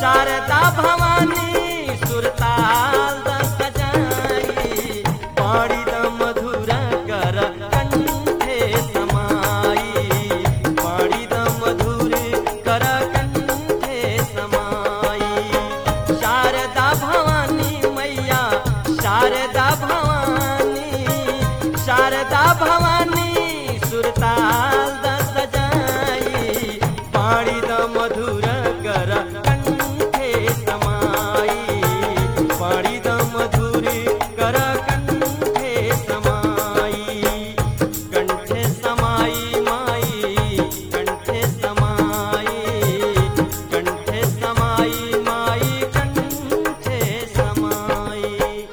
शारदा भवानी सुरताल दस जाई पाड़ी द मधुर कर कंठे समाई पाड़ी द मधुर कर कंठे समाई शारदा भवानी मैया शारदा भवानी सुरताल दस जाई पाड़ी द मधुर कर कंठे समाई पाड़ी द मधुर कर कंठे समाई कंठे समाई माई कंठे समाई कंठे समाई माई कंठे समाई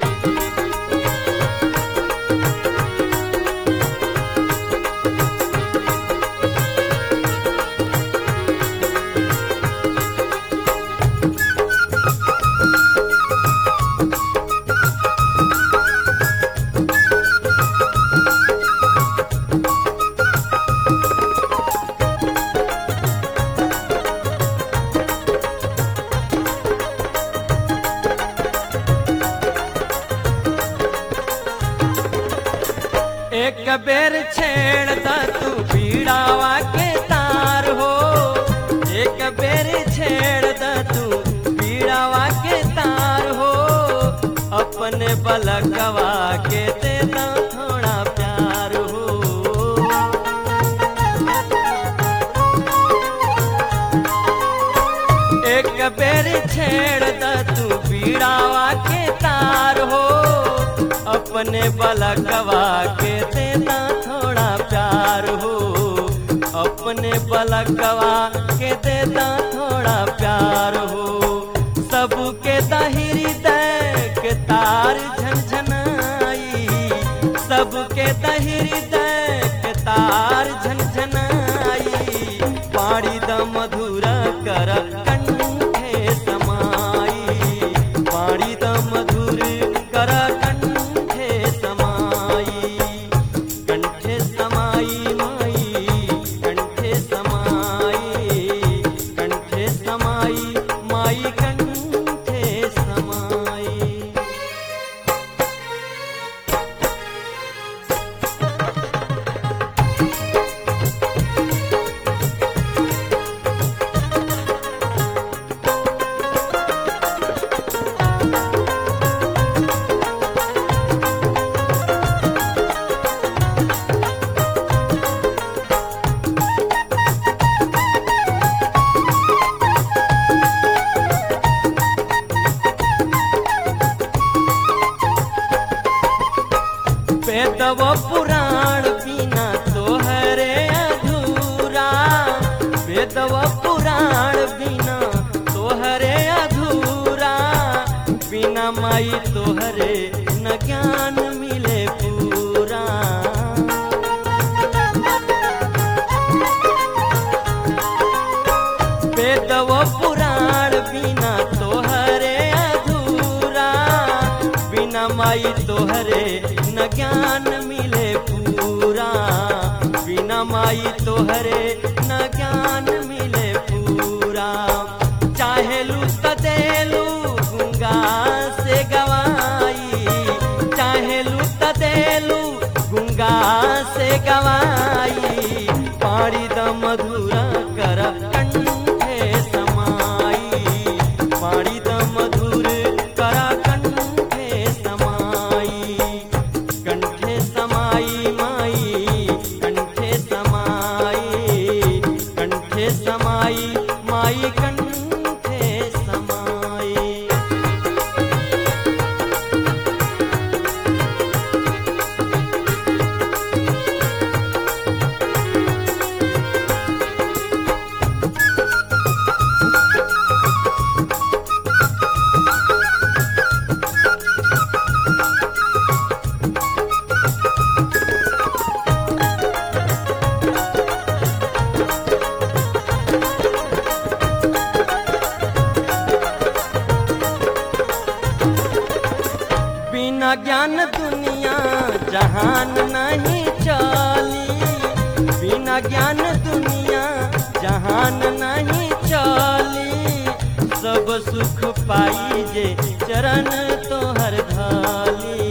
एक बेर छेड़ द तू पीड़ावा के तार हो एक बेर छेड़ द तू पीड़ावा के तार हो अपने बलकवा के दे दा थोड़ा प्यार हो एक बेर छेड़ द तू पीड़ावा के तार हो अपने बलकवा के देना थोड़ा प्यार हो अपने बलकवा के देना थोड़ा प्यार हो सबके दहिरी दे के तार झनझनाई सबके दहिरी दे के तार झनझनाई पाड़ी द मधुर कर कंठे समाई पाड़ी द मधुर कर वेदव पुराण बिना तोहरे अधूरा वेदव पुराण बिना तोहरे अधूरा बिना माई तोहरे न ज्ञान मिले पूरा वेदव पुराण बिना तोहरे अधूरा बिना माई तोहरे न ज्ञान मिले पूरा बिना माई तोहरे न ज्ञान मिले पूरा चाहेलू त देलू गुंगा से गवाई चाहेलू त देलू गुंगा से गवाई पाड़ी द मधुर कर कंठे समाई पाड़ी द मधुर कर कंठे समाई कंठे समाई माई कंठे समाई कंठे समाई माई कंठे समाई बिना ज्ञान दुनिया जहान नहीं चली बिना ज्ञान दुनिया जहान नहीं चली सब सुख पाई जे चरण तोहर धाली।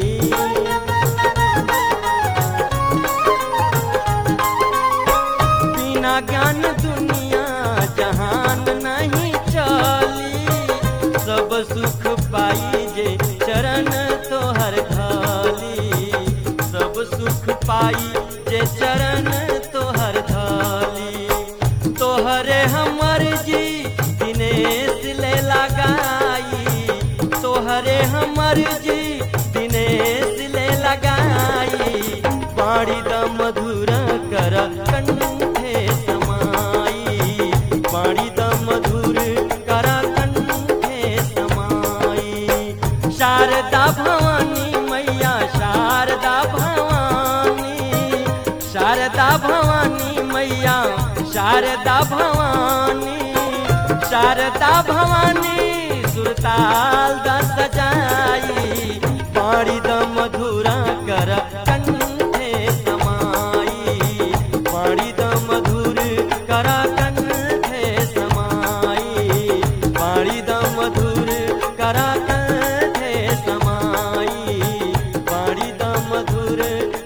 बिना ज्ञान दुनिया जहान नहीं चली, सब सुख पाई जे चरण तोहर धाली। सब सुख पाई जे चरण तोहर धाली। तोहरे हमर जी दिनेश ले लगाई, तोहरे हमर जी दिनेश ले लगाई। बाड़ी द मधुर कर कंठे समाई, बाड़ी द मधुर कर कंठे समाई। शारदा भवानी मैया शारदा भवानी, शारदा भवानी मैया शारदा भवानी। शारदा भवानी सुरताल द सजाई, बाड़ी द मधुरा कर कंठे समाई, बाड़ी द मधुर कर कंठे समाई, बाड़ी द मधुर कर कंठे समाई, बाड़ी द मधुर